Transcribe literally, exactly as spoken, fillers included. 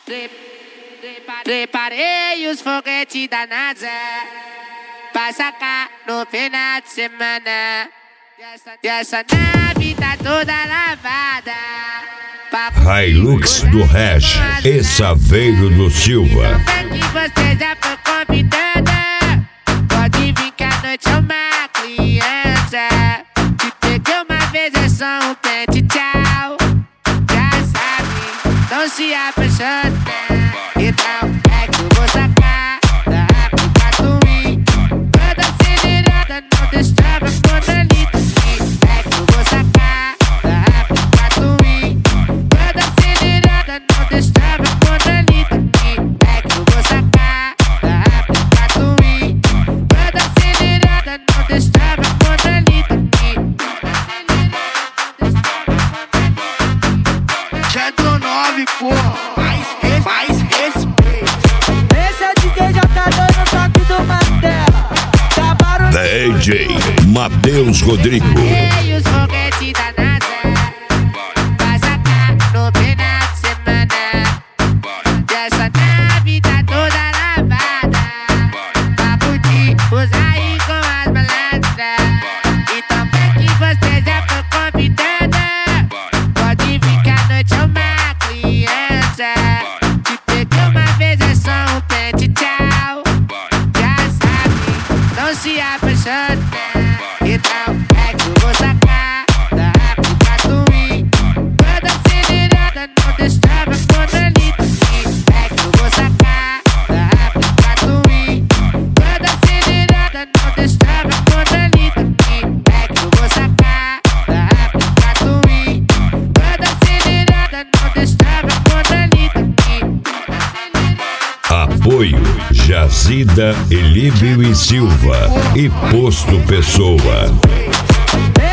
Preparei os foguetes da NASA pra sacar no final de semana. E essa nave tá toda lavada. Hilux do Reg e Saveiro do Silva. Que você já foi convidada. Pode vir que a noite é uma criança. Te peguei uma vez, é só um pente, tchau. Já sabe, não se apaixona. Então é que eu vou sacar da África do Rio. Toda acelerada, não deixava quando ali também. É que eu vou sacar da África do Rio. Toda acelerada, não deixava quando ali também. É que eu vou sacar da África do Rio. Toda acelerada, não deixava quando ali também. Já tô nove, porra. Faz, res, faz respeito. Esse é o D J J dois no toque do Mandela. Tá barulho. D J Matheus Rodrigo. E os foguetes da NASA pra sacar no final de semana. E essa nave tá toda lavada pra curtir, usar aí com as malandras. Então é que você já foi convidada. Pode vir que a noite é uma criança. Te peguei uma vez, é só um pente, tchau. Já sabe, não se apaixona. Então é que eu vou sacar da África do Rio. Toda acelerada, não deixava quando ali também. É que eu vou sacar da África do Rio. Toda acelerada, não deixava quando ali também. É que eu vou sacar da África do Rio. Toda acelerada, não deixava quando ali também. Apoio Jazida, Elíbio e Silva e Posto Pessoa. Esse